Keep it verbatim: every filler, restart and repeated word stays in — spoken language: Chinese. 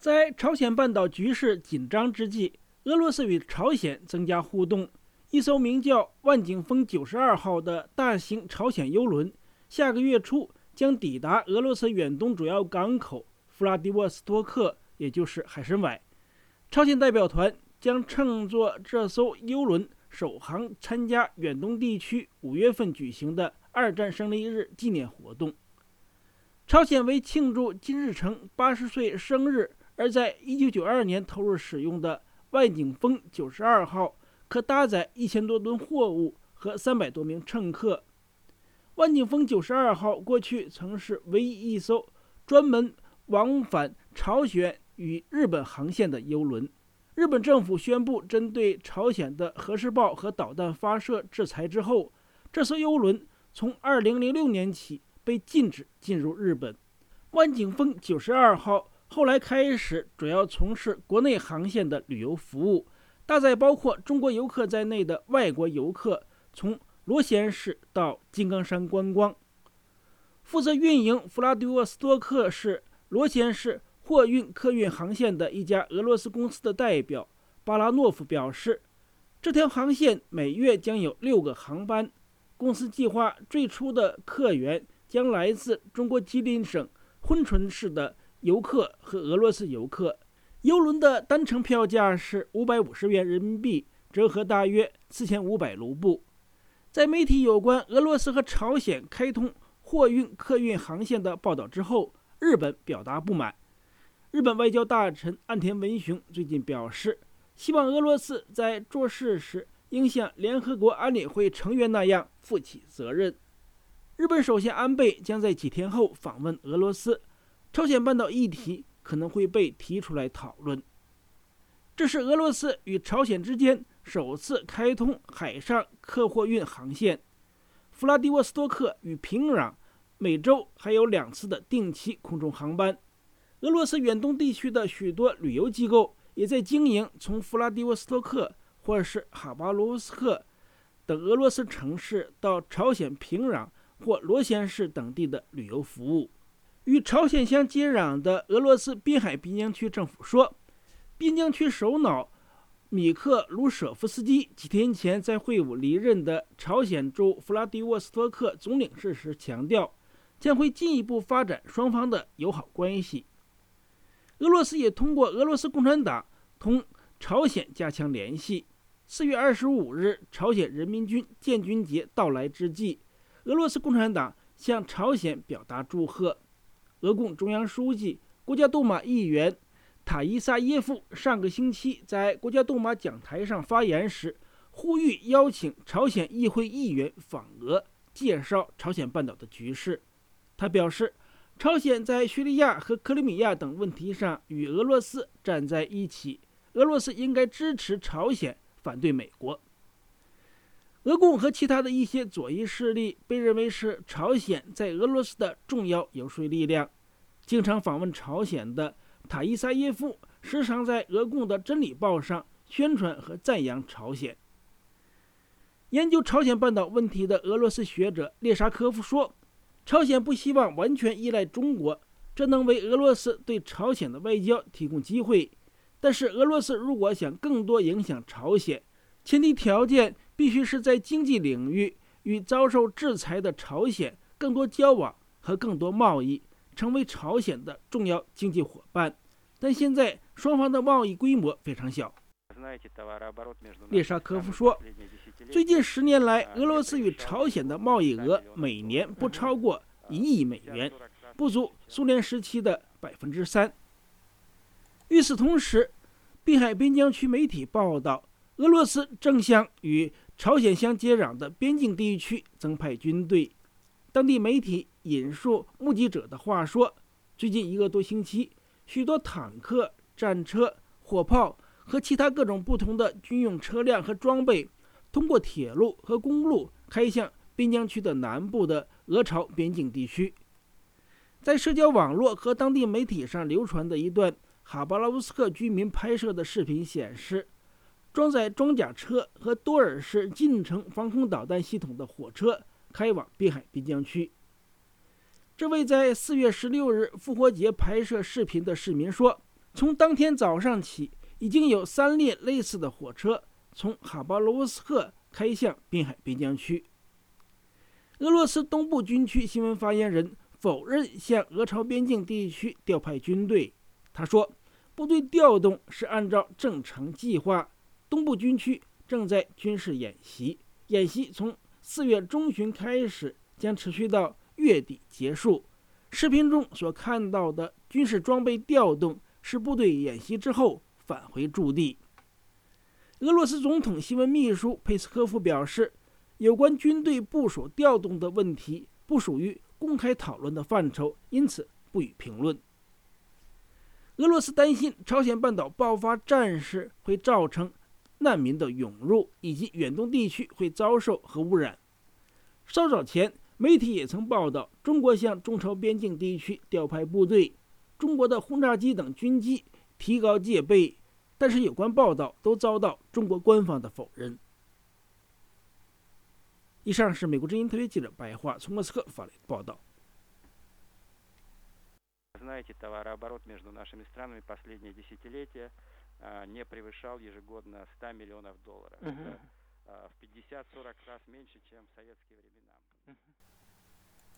在朝鲜半岛局势紧张之际，俄罗斯与朝鲜增加互动。一艘名叫万景峰九十二号的大型朝鲜邮轮，下个月初将抵达俄罗斯远东主要港口弗拉迪沃斯托克，也就是海参崴。朝鲜代表团将乘坐这艘邮轮首航参加远东地区五月份举行的二战胜利日纪念活动。朝鲜为庆祝金日成八十岁生日，而在一九九二年投入使用的万景峰九十二号可搭载一千多吨货物和三百多名乘客。万景峰九十二号过去曾是唯一一艘专门往返朝鲜与日本航线的邮轮。日本政府宣布针对朝鲜的核试爆和导弹发射制裁之后，这艘邮轮从二零零六年起被禁止进入日本。万景峰九十二号后来开始主要从事国内航线的旅游服务，搭载包括中国游客在内的外国游客从罗咸市到金刚山观光。负责运营弗拉迪沃斯托克市罗咸市货运客运航线的一家俄罗斯公司的代表巴拉诺夫表示，这条航线每月将有六个航班。公司计划最初的客源将来自中国吉林省珲春市的游客和俄罗斯游客。邮轮的单程票价是五百五十元人民币，折合大约四千五百卢布。在媒体有关俄罗斯和朝鲜开通货运客运航线的报道之后，日本表达不满。日本外交大臣岸田文雄最近表示，希望俄罗斯在做事时应像联合国安理会成员那样负起责任。日本首相安倍将在几天后访问俄罗斯，朝鲜半岛议题可能会被提出来讨论。这是俄罗斯与朝鲜之间首次开通海上客货运航线。弗拉迪沃斯托克与平壤每周还有两次的定期空中航班。俄罗斯远东地区的许多旅游机构也在经营从弗拉迪沃斯托克或是哈巴罗夫斯克等俄罗斯城市到朝鲜平壤或罗咸市等地的旅游服务。与朝鲜相接壤的俄罗斯滨海边疆区政府说，边疆区首脑米克卢舍夫斯基几天前在会晤离任的朝鲜驻弗拉迪沃斯托克总领事时强调，将会进一步发展双方的友好关系。俄罗斯也通过俄罗斯共产党同朝鲜加强联系。四月二十五日，朝鲜人民军建军节到来之际，俄罗斯共产党向朝鲜表达祝贺。俄共中央书记、国家杜马议员塔伊萨耶夫上个星期在国家杜马讲台上发言时，呼吁邀请朝鲜议会议员访俄，介绍朝鲜半岛的局势。他表示，朝鲜在叙利亚和克里米亚等问题上与俄罗斯站在一起，俄罗斯应该支持朝鲜，反对美国。俄共和其他的一些左翼势力被认为是朝鲜在俄罗斯的重要游说力量。经常访问朝鲜的塔伊萨耶夫时常在俄共的真理报上宣传和赞扬朝鲜。研究朝鲜半岛问题的俄罗斯学者列沙科夫说，朝鲜不希望完全依赖中国，这能为俄罗斯对朝鲜的外交提供机会。但是俄罗斯如果想更多影响朝鲜，前提条件必须是在经济领域与遭受制裁的朝鲜更多交往和更多贸易，成为朝鲜的重要经济伙伴。但现在双方的贸易规模非常小。列沙科夫说，最近十年来，俄罗斯与朝鲜的贸易额每年不超过一亿美元，不足苏联时期的百分之三。与此同时，滨海边疆区媒体报道，俄罗斯正向与朝鲜相接壤的边境地区增派军队。当地媒体引述目击者的话说，最近一个多星期，许多坦克、战车、火炮和其他各种不同的军用车辆和装备通过铁路和公路开向边疆区的南部的俄朝边境地区。在社交网络和当地媒体上流传的一段哈巴罗夫斯克居民拍摄的视频显示，装载装甲车和多尔式近程防空导弹系统的火车开往滨海边疆区。这位在四月十六日复活节拍摄视频的市民说， 从当天早上起，已经有三列类似的火车从哈巴罗夫斯克开向滨海边疆区。俄罗斯东部军区新闻发言人否认向俄朝边境地区调派军队。他说，部队调动是按照正常计划，东部军区正在军事演习，演习从四月中旬开始，将持续到月底结束。视频中所看到的军事装备调动是部队演习之后返回驻地。俄罗斯总统新闻秘书佩斯科夫表示，有关军队部署调动的问题不属于公开讨论的范畴，因此不予评论。俄罗斯担心朝鲜半岛爆发战事会造成难民的涌入，以及远东地区会遭受核污染。稍早前，媒体也曾报道中国向中朝边境地区调派部队，中国的轰炸机等军机提高戒备，但是有关报道都遭到中国官方的否认。以上是美国之音特约记者白桦从莫斯科发来的报道。 Знаете, товарооборот между нашими странами последние десятилетия не превышал ежегодно ста миллионов долларов. Это в пятьдесят-сорок раз меньше, чем в советские времена.